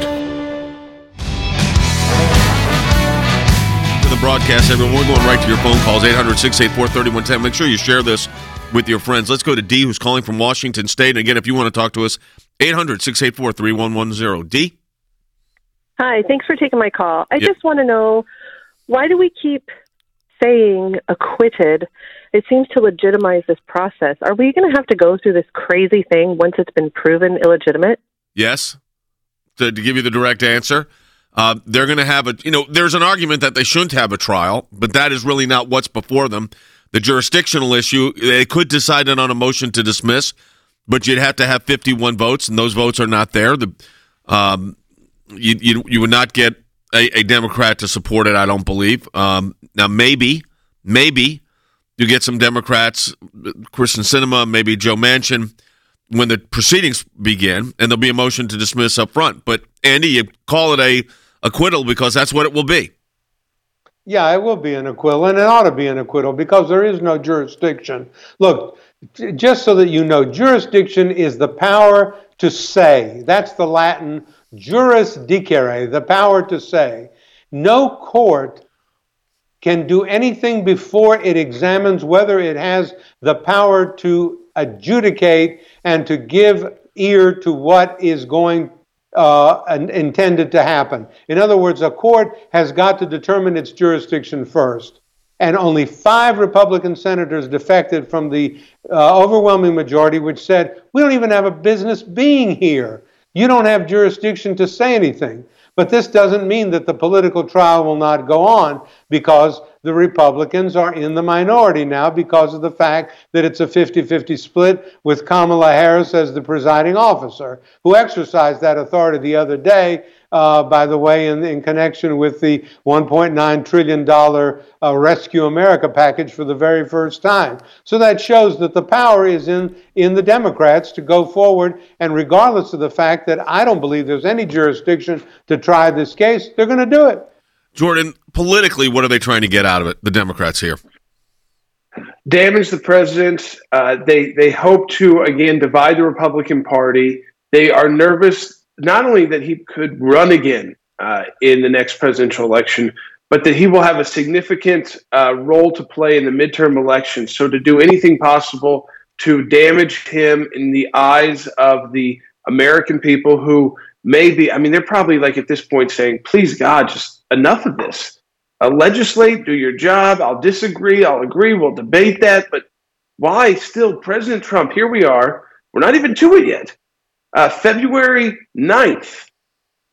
The broadcast, everyone. We're going right to your phone calls, eight hundred, six eight four, three one one zero. Make sure you share this with your friends. Let's go to D, who's calling from Washington State. And again, if you want to talk to us, eight hundred, six eight four, three one one zero. D? Hi, thanks for taking my call. I Yep. just want to know, why do we keep saying acquitted? It seems to legitimize this process. Are we going to have to go through this crazy thing once it's been proven illegitimate? Yes. To, to give you the direct answer, uh, they're going to have a, you know, there's an argument that they shouldn't have a trial, but that is really not what's before them. The jurisdictional issue, they could decide it on a motion to dismiss, but you'd have to have fifty-one votes, and those votes are not there. The um, you, you you would not get a, a Democrat to support it, I don't believe. Um, now, maybe, maybe you get some Democrats, Kristen Sinema, maybe Joe Manchin, when the proceedings begin, and there'll be a motion to dismiss up front. But, Andy, you call it a acquittal because that's what it will be. Yeah, it will be an acquittal, and it ought to be an acquittal because there is no jurisdiction. Look, j- just so that you know, jurisdiction is the power to say. That's the Latin juris dicere, the power to say. No court can do anything before it examines whether it has the power to adjudicate and to give ear to what is going Uh, intended to happen. In other words, a court has got to determine its jurisdiction first. And only five Republican senators defected from the uh, overwhelming majority, which said, we don't even have a business being here. You don't have jurisdiction to say anything. But this doesn't mean that the political trial will not go on, because the Republicans are in the minority now because of the fact that it's a fifty-fifty split with Kamala Harris as the presiding officer, who exercised that authority the other day, uh, by the way, in, in connection with the one point nine trillion dollars uh, Rescue America package for the very first time. So that shows that the power is in, in the Democrats to go forward, and regardless of the fact that I don't believe there's any jurisdiction to try this case, they're going to do it. Jordan, politically, what are they trying to get out of it, the Democrats here? Damage the president. Uh, they they hope to, again, divide the Republican Party. They are nervous not only that he could run again uh, in the next presidential election, but that he will have a significant uh, role to play in the midterm elections. So to do anything possible to damage him in the eyes of the American people who may be, I mean, they're probably like at this point saying, please, God, just enough of this. Uh, legislate, do your job. I'll disagree. I'll agree. We'll debate that. But why still President Trump? Here we are. We're not even to it yet. Uh, February ninth,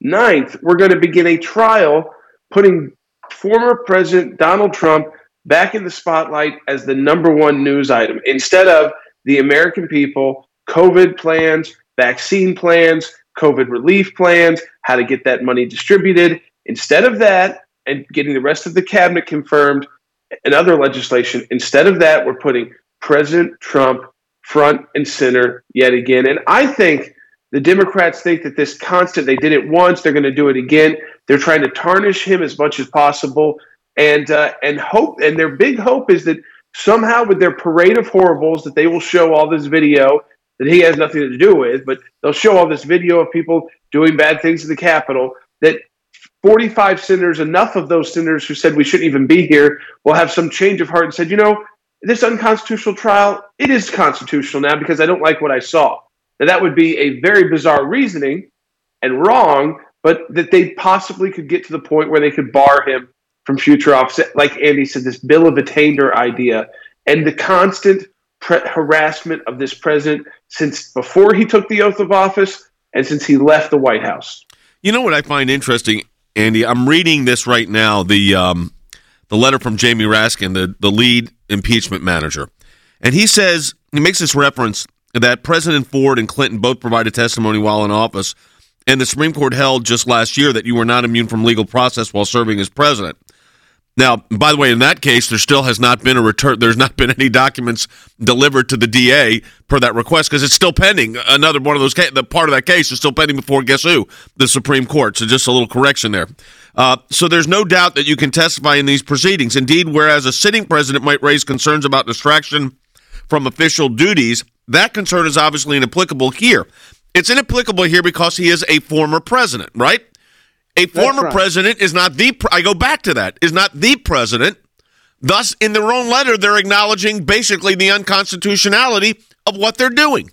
ninth, we're going to begin a trial putting former President Donald Trump back in the spotlight as the number one news item instead of the American people, COVID plans, vaccine plans, COVID relief plans, how to get that money distributed. Instead of that, and getting the rest of the cabinet confirmed and other legislation, instead of that, we're putting President Trump front and center yet again. And I think the Democrats think that this constant, they did it once, they're going to do it again. They're trying to tarnish him as much as possible. And uh, and hope, and their big hope is that somehow with their parade of horribles that they will show all this video that he has nothing to do with, but they'll show all this video of people doing bad things in the Capitol, that forty-five senators, enough of those senators who said we shouldn't even be here, will have some change of heart and said, you know, this unconstitutional trial, it is constitutional now because I don't like what I saw. Now, that would be a very bizarre reasoning and wrong, but that they possibly could get to the point where they could bar him from future office. Like Andy said, this bill of attainder idea and the constant pre- harassment of this president since before he took the oath of office and since he left the White House. You know what I find interesting, Andy? I'm reading this right now, the um, the letter from Jamie Raskin, the, the lead impeachment manager. And he says, he makes this reference that President Ford and Clinton both provided testimony while in office, and the Supreme Court held just last year that you were not immune from legal process while serving as president. Now, by the way, in that case, there still has not been a return. There's not been any documents delivered to the D A per that request because it's still pending. Another one of those, the part of that case is still pending before, guess who? The Supreme Court. So just a little correction there. Uh, so there's no doubt that you can testify in these proceedings. Indeed, whereas a sitting president might raise concerns about distraction from official duties, that concern is obviously inapplicable here. It's inapplicable here because he is a former president, right? A former right. president is not the, I go back to that, is not the president. Thus, in their own letter, they're acknowledging basically the unconstitutionality of what they're doing.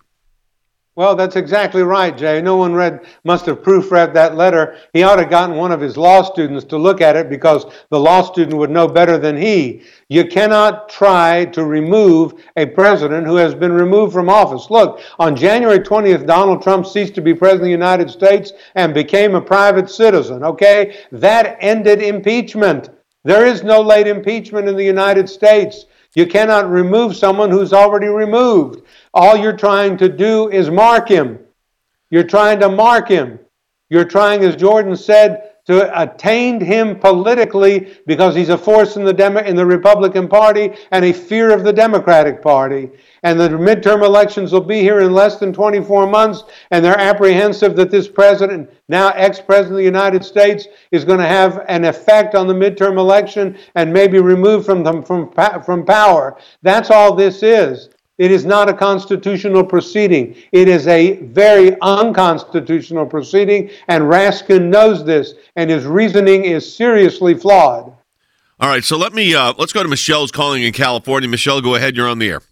Well, that's exactly right, Jay. No one read, must have proofread that letter. He ought to have gotten one of his law students to look at it because the law student would know better than he. You cannot try to remove a president who has been removed from office. Look, on January twentieth, Donald Trump ceased to be president of the United States and became a private citizen, okay? That ended impeachment. There is no late impeachment in the United States. You cannot remove someone who's already removed. All you're trying to do is mark him. You're trying to mark him. You're trying, as Jordan said, to attain him politically because he's a force in the Demo- in the Republican Party and a fear of the Democratic Party. And the midterm elections will be here in less than twenty-four months, and they're apprehensive that this president, now ex-president of the United States, is going to have an effect on the midterm election and maybe removed from them from from power. That's all this is. It is not a constitutional proceeding. It is a very unconstitutional proceeding, and Raskin knows this, and his reasoning is seriously flawed. All right, so let me uh, let's go to Michelle, who's calling in California. Michelle, go ahead. You're on the air.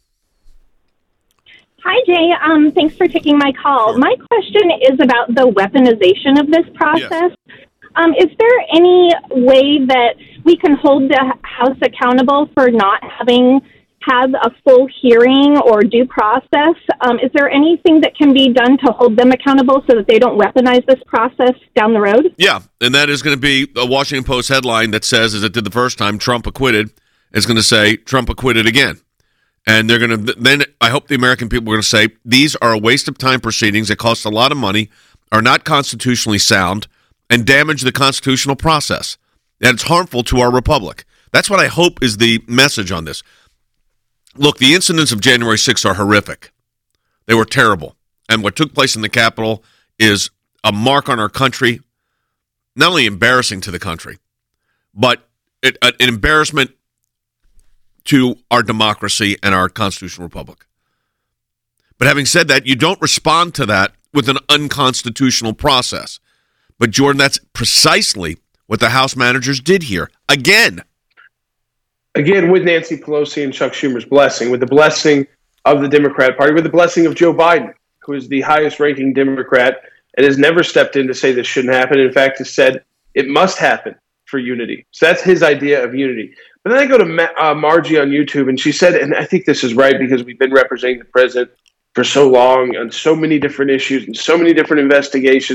Hi, Jay. Um, thanks for taking my call. Sure. My question is about the weaponization of this process. Yes. Um, is there any way that we can hold the House accountable for not having had a full hearing or due process? Um, is there anything that can be done to hold them accountable so that they don't weaponize this process down the road? Yeah, and that is going to be a Washington Post headline that says, as it did the first time, Trump acquitted, is going to say, Trump acquitted again. And they're going to, then I hope the American people are going to say, these are a waste of time proceedings that cost a lot of money, are not constitutionally sound, and damage the constitutional process. And it's harmful to our republic. That's what I hope is the message on this. Look, the incidents of January sixth are horrific. They were terrible. And what took place in the Capitol is a mark on our country, not only embarrassing to the country, but it, an embarrassment to our democracy and our constitutional republic. But having said that, you don't respond to that with an unconstitutional process. But, Jordan, that's precisely what the House managers did here. Again. Again, with Nancy Pelosi and Chuck Schumer's blessing, with the blessing of the Democrat Party, with the blessing of Joe Biden, who is the highest-ranking Democrat and has never stepped in to say this shouldn't happen. In fact, has said it must happen for unity. So that's his idea of unity. But then I go to Ma- uh, Margie on YouTube, and she said, and I think this is right because we've been representing the president for so long on so many different issues and so many different investigations.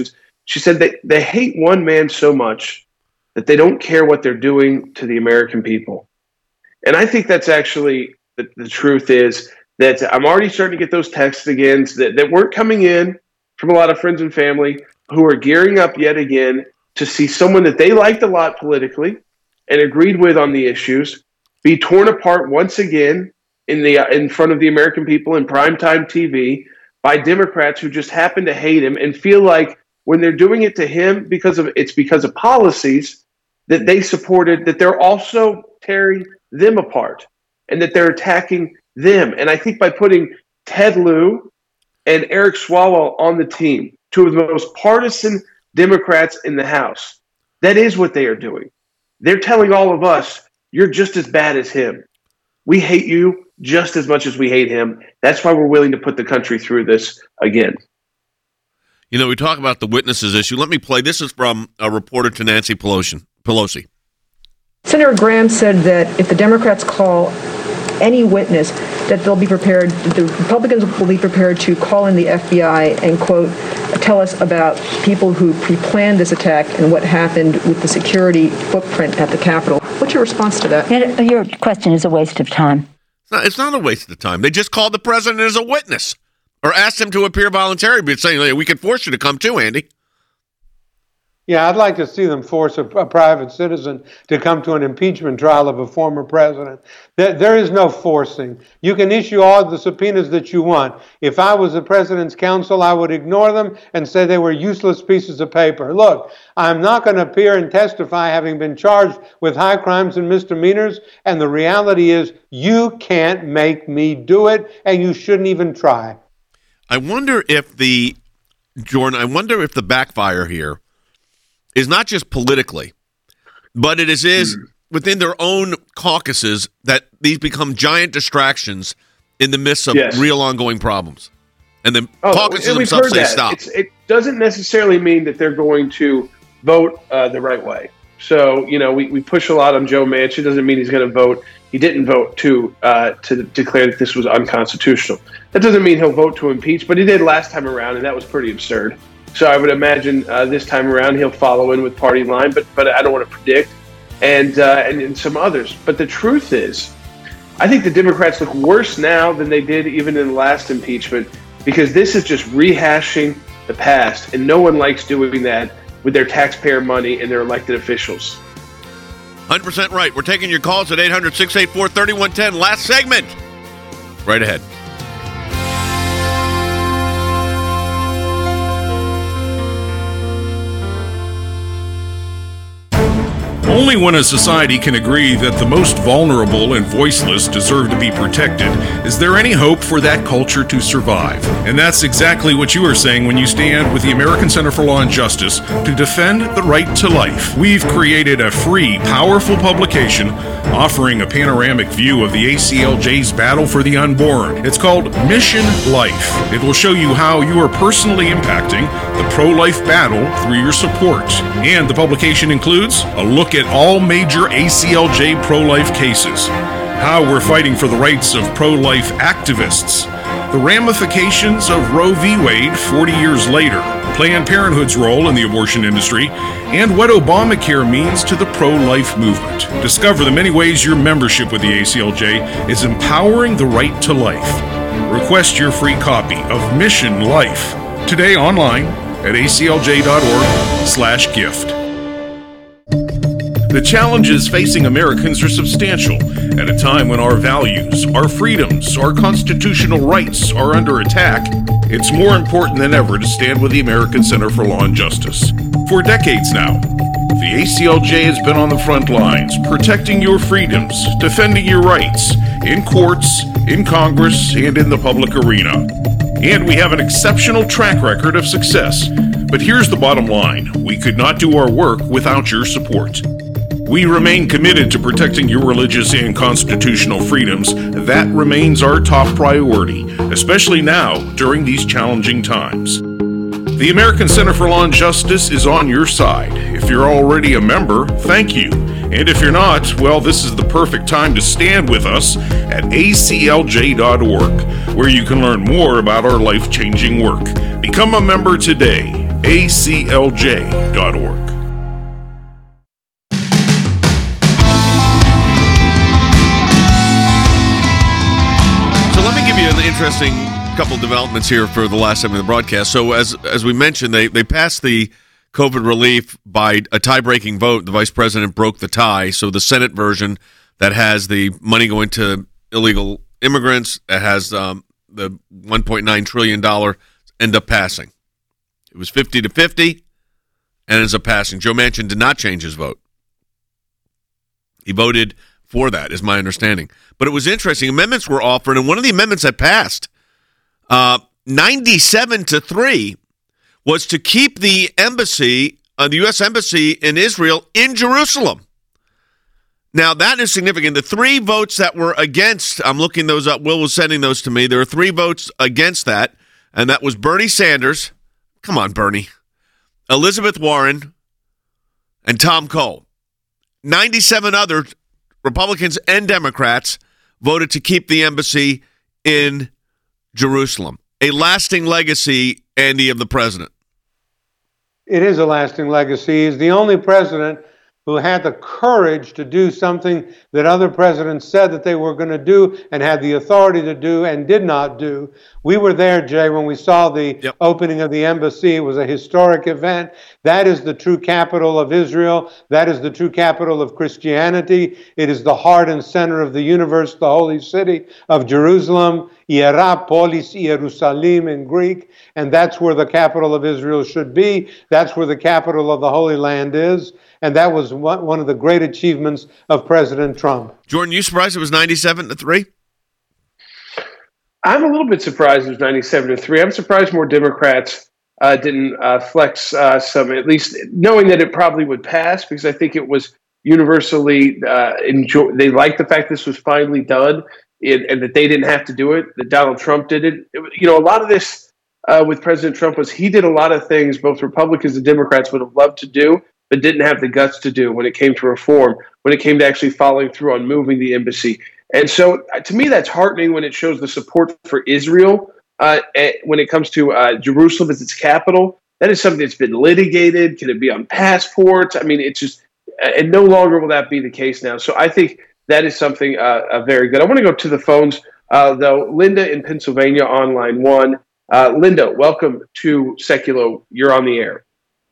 She said they, they hate one man so much that they don't care what they're doing to the American people. And I think that's actually the, the truth is that I'm already starting to get those texts again that, that weren't coming in from a lot of friends and family who are gearing up yet again to see someone that they liked a lot politically and agreed with on the issues be torn apart once again in the uh, in front of the American people in primetime T V by Democrats who just happen to hate him and feel like when they're doing it to him because of it's because of policies that they supported, that they're also tearing them apart and that they're attacking them. And I think by putting Ted Lieu and Eric Swalwell on the team, two of the most partisan Democrats in the House, that is what they are doing. They're telling all of us, you're just as bad as him. We hate you just as much as we hate him. That's why we're willing to put the country through this again. You know, we talk about the witnesses issue. Let me play. This is from a reporter to Nancy Pelosi. Pelosi. Senator Graham said that if the Democrats call any witness, that they'll be prepared, the Republicans will be prepared to call in the F B I and, quote, tell us about people who pre-planned this attack and what happened with the security footprint at the Capitol. What's your response to that? Your question is a waste of time. It's not, it's not a waste of time. They just called the president as a witness or asked him to appear voluntarily, but saying, hey, we can force you to come too, Andy. Yeah, I'd like to see them force a, a private citizen to come to an impeachment trial of a former president. There, there is no forcing. You can issue all the subpoenas that you want. If I was the president's counsel, I would ignore them and say they were useless pieces of paper. Look, I'm not going to appear and testify having been charged with high crimes and misdemeanors, and the reality is you can't make me do it, and you shouldn't even try. I wonder if the, Jordan, I wonder if the backfire here is not just politically, but it is, is mm. within their own caucuses that these become giant distractions in the midst of yes. real ongoing problems. And the oh, caucuses and themselves say stop. It's, it doesn't necessarily mean that they're going to vote uh, the right way. So, you know, we, we push a lot on Joe Manchin. It doesn't mean he's going to vote. He didn't vote to uh, to declare that this was unconstitutional. That doesn't mean he'll vote to impeach, but he did last time around, and that was pretty absurd. So I would imagine uh, this time around he'll follow in with party line, but but I don't want to predict, and, uh, and and some others. But the truth is, I think the Democrats look worse now than they did even in the last impeachment, because this is just rehashing the past, and no one likes doing that with their taxpayer money and their elected officials. one hundred percent right. We're taking your calls at eight hundred, six eight four, three one one zero. Last segment. Right ahead. Only when a society can agree that the most vulnerable and voiceless deserve to be protected is there any hope for that culture to survive. And that's exactly what you are saying when you stand with the American Center for Law and Justice to defend the right to life. We've created a free, powerful publication offering a panoramic view of the A C L J's battle for the unborn. It's called Mission Life. It will show you how you are personally impacting the pro-life battle through your support. And the publication includes a look at all major A C L J pro-life cases, how we're fighting for the rights of pro-life activists, the ramifications of Roe v. Wade forty years later, Planned Parenthood's role in the abortion industry, and what Obamacare means to the pro-life movement. Discover the many ways your membership with the A C L J is empowering the right to life. Request your free copy of Mission Life today online at A C L J dot org slash gift. The challenges facing Americans are substantial at a time when our values, our freedoms, our constitutional rights are under attack. It's more important than ever to stand with the American Center for Law and Justice. For decades now, the A C L J has been on the front lines, protecting your freedoms, defending your rights, in courts, in Congress, and in the public arena. And we have an exceptional track record of success. But here's the bottom line. We could not do our work without your support. We remain committed to protecting your religious and constitutional freedoms. That remains our top priority, especially now during these challenging times. The American Center for Law and Justice is on your side. If you're already a member, thank you. And if you're not, well, this is the perfect time to stand with us at A C L J dot org, where you can learn more about our life-changing work. Become a member today. A C L J dot org. So let me give you an interesting couple developments here for the last segment of the broadcast. So as as we mentioned, they, they passed the COVID relief by a tie-breaking vote. The vice president broke the tie. So the Senate version that has the money going to illegal immigrants, that has um, the one point nine trillion dollars, end up passing. It was fifty to fifty, and ends up passing. Joe Manchin did not change his vote. He voted for that, is my understanding. But it was interesting. Amendments were offered, and one of the amendments that passed, uh, ninety-seven to three, was to keep the embassy, uh, the U S embassy in Israel, in Jerusalem. Now, that is significant. The three votes that were against, I'm looking those up. Will was sending those to me. There were three votes against that, and that was Bernie Sanders. Come on, Bernie. Elizabeth Warren, and Tom Cole. ninety-seven other Republicans and Democrats voted to keep the embassy in Jerusalem. A lasting legacy, Andy, of the president. It is a lasting legacy. He's the only president who had the courage to do something that other presidents said that they were going to do and had the authority to do and did not do. We were there, Jay, when we saw the yep. opening of the embassy. It was a historic event. That is the true capital of Israel. That is the true capital of Christianity. It is the heart and center of the universe, the holy city of Jerusalem, Hierapolis Ierusalim in Greek, and that's where the capital of Israel should be. That's where the capital of the Holy Land is. And that was one of the great achievements of President Trump. Jordan, you surprised it was ninety-seven to three? I'm a little bit surprised it was ninety-seven to three. I'm surprised more Democrats uh, didn't uh, flex uh, some, at least knowing that it probably would pass, because I think it was universally uh, enjoy. They liked the fact this was finally done it, and that they didn't have to do it, that Donald Trump did it. it you know, a lot of this uh, with President Trump was he did a lot of things both Republicans and Democrats would have loved to do, but didn't have the guts to do when it came to reform, when it came to actually following through on moving the embassy. And so uh, to me, that's heartening when it shows the support for Israel uh, when it comes to uh, Jerusalem as its capital. That is something that's been litigated. Can it be on passports? I mean, it's just, and no longer will that be the case now. So I think that is something uh, uh, very good. I want to go to the phones, uh, though. Linda in Pennsylvania on line one. Uh, Linda, welcome to Seculo. You're on the air.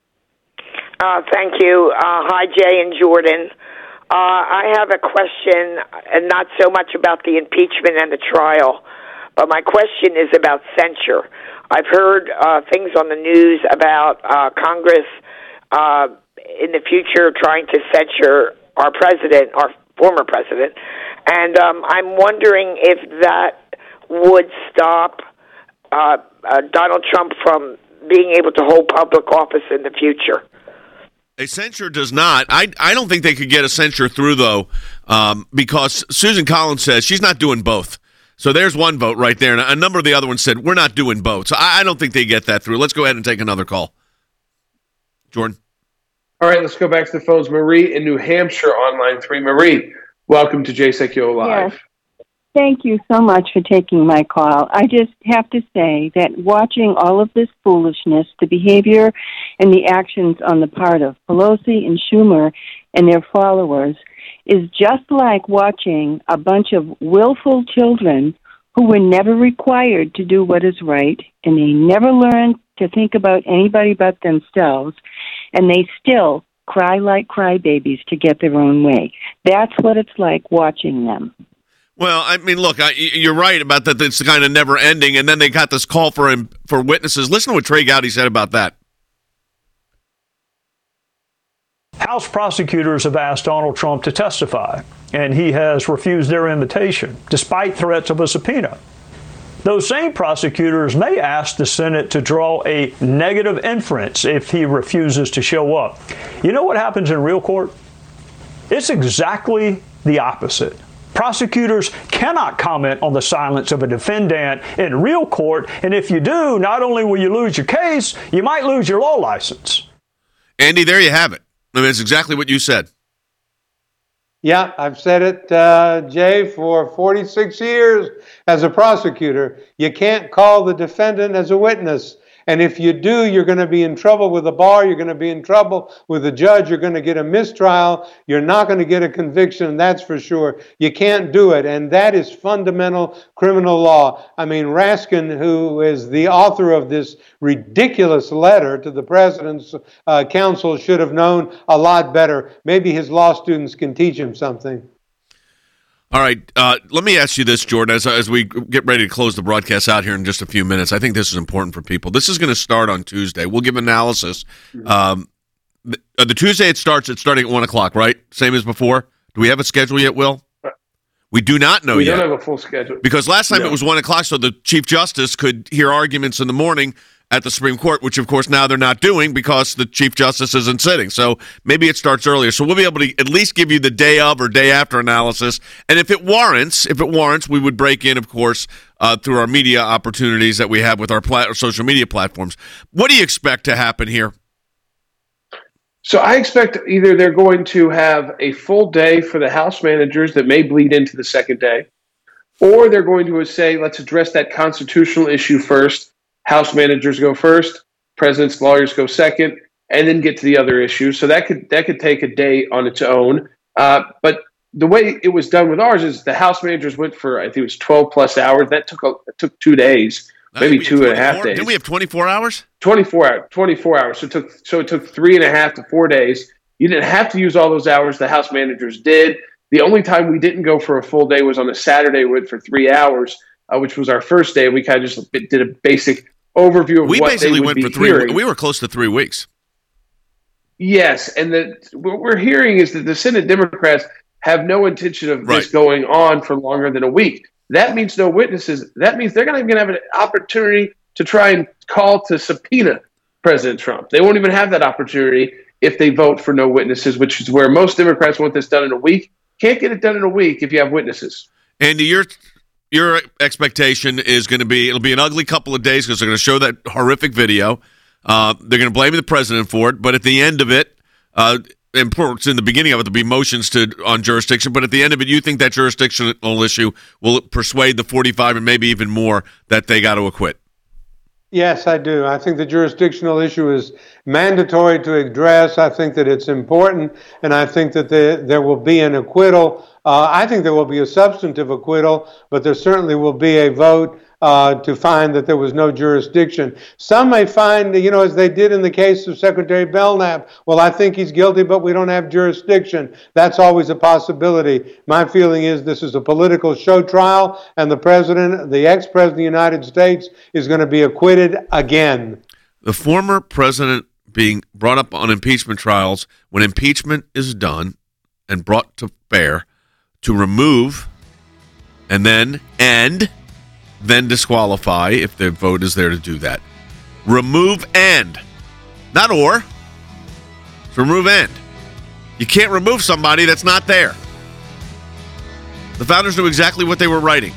Uh, thank you. Uh, hi, Jay and Jordan. Uh, I have a question, and not so much about the impeachment and the trial, but my question is about censure. I've heard uh, things on the news about uh, Congress uh, in the future trying to censure our president, our former president, and um, I'm wondering if that would stop uh, uh, Donald Trump from being able to hold public office in the future. A censure does not. I I don't think they could get a censure through, though, um, because Susan Collins says she's not doing both. So there's one vote right there. And a number of the other ones said, we're not doing both. So I, I don't think they get that through. Let's go ahead and take another call. Jordan? All right, let's go back to the phones. Marie in New Hampshire on line three. Marie, welcome to Jay Seculo Live. Yes. Thank you so much for taking my call. I just have to say that watching all of this foolishness, the behavior and the actions on the part of Pelosi and Schumer and their followers is just like watching a bunch of willful children who were never required to do what is right, and they never learned to think about anybody but themselves, and they still cry like crybabies to get their own way. That's what it's like watching them. Well, I mean, look, I, you're right about that. It's kind of never ending, and then they got this call for him for witnesses. Listen to what Trey Gowdy said about that. House prosecutors have asked Donald Trump to testify, and he has refused their invitation, despite threats of a subpoena. Those same prosecutors may ask the Senate to draw a negative inference if he refuses to show up. You know what happens in real court? It's exactly the opposite. Prosecutors cannot comment on the silence of a defendant in real court, and if you do, not only will you lose your case, you might lose your law license. Andy, there you have it. I mean, it's exactly what you said. Yeah, I've said it, uh, Jay, for forty-six years as a prosecutor. You can't call the defendant as a witness. And if you do, you're going to be in trouble with the bar. You're going to be in trouble with the judge. You're going to get a mistrial. You're not going to get a conviction. That's for sure. You can't do it. And that is fundamental criminal law. I mean, Raskin, who is the author of this ridiculous letter to the president's uh, counsel, should have known a lot better. Maybe his law students can teach him something. All right, uh, let me ask you this, Jordan, as, as we get ready to close the broadcast out here in just a few minutes. I think this is important for people. This is going to start on Tuesday. We'll give analysis. Um, the, uh, the Tuesday it starts, it's starting at one o'clock, right? Same as before? Do we have a schedule yet, Will? We do not know we yet. We don't have a full schedule. Because last time no. it was one o'clock, so the Chief Justice could hear arguments in the morning at the Supreme Court, which, of course, now they're not doing because the Chief Justice isn't sitting. So maybe it starts earlier. So we'll be able to at least give you the day of or day after analysis. And if it warrants, if it warrants, we would break in, of course, uh, through our media opportunities that we have with our, plat- our social media platforms. What do you expect to happen here? So I expect either they're going to have a full day for the House managers that may bleed into the second day, or they're going to say, let's address that constitutional issue first. House managers go first, president's lawyers go second, and then get to the other issues. So that could that could take a day on its own. Uh, but the way it was done with ours is the House managers went for, I think it was twelve plus hours. That took a, it took two days, maybe two and a half days. Didn't we have twenty-four hours? twenty-four hours. twenty-four hours. So it took so it took three and a half to four days. You didn't have to use all those hours. The House managers did. The only time we didn't go for a full day was on a Saturday. We went for three hours, uh, which was our first day. We kind of just did a basic overview of we what basically they would went be for three. hearing. We were close to three weeks. Yes, and the, what we're hearing is that the Senate Democrats have no intention of Right. this going on for longer than a week. That means no witnesses. That means they're not even going to have an opportunity to try and call to subpoena President Trump. They won't even have that opportunity if they vote for no witnesses, which is where most Democrats want this done in a week. Can't get it done in a week if you have witnesses. Andy, your your expectation is going to be it'll be an ugly couple of days because they're going to show that horrific video. Uh, they're going to blame the president for it, but at the end of it, uh, and it's in the beginning of it, there'll be motions to on jurisdiction. But at the end of it, you think that jurisdictional issue will persuade the forty-five and maybe even more that they got to acquit? Yes, I do. I think the jurisdictional issue is mandatory to address. I think that it's important, and I think that the, there will be an acquittal. Uh, I think there will be a substantive acquittal, but there certainly will be a vote uh, to find that there was no jurisdiction. Some may find, you know, as they did in the case of Secretary Belknap, well, I think he's guilty, but we don't have jurisdiction. That's always a possibility. My feeling is this is a political show trial, and the president, the ex-president of the United States, is going to be acquitted again. The former president being brought up on impeachment trials, when impeachment is done and brought to bear, to remove and then end, then disqualify if the vote is there to do that. Remove and, not or. It's remove and. You can't remove somebody that's not there. The founders knew exactly what they were writing.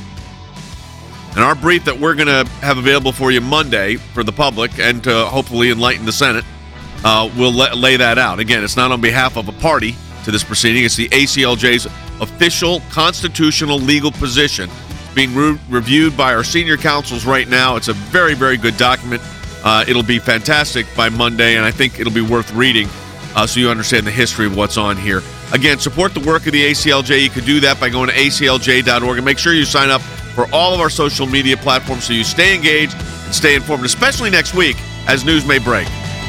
And our brief that we're going to have available for you Monday for the public and to hopefully enlighten the Senate uh, will la- lay that out. Again, it's not on behalf of a party to this proceeding. It's the A C L J's official constitutional legal position. It's being re- reviewed by our senior counsels right now. It's a very, very good document. Uh, it'll be fantastic by Monday, and I think it'll be worth reading uh, so you understand the history of what's on here. Again, support the work of the A C L J. You can do that by going to A C L J dot org, and make sure you sign up for all of our social media platforms so you stay engaged and stay informed, especially next week as news may break.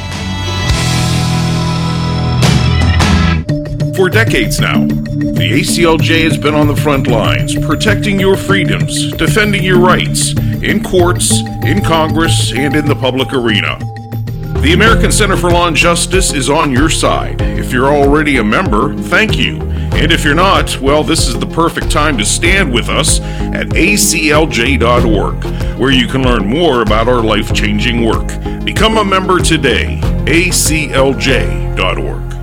For decades now, the A C L J has been on the front lines, protecting your freedoms, defending your rights, in courts, in Congress, and in the public arena. The American Center for Law and Justice is on your side. If you're already a member, thank you. And if you're not, well, this is the perfect time to stand with us at A C L J dot org, where you can learn more about our life-changing work. Become a member today, A C L J dot org.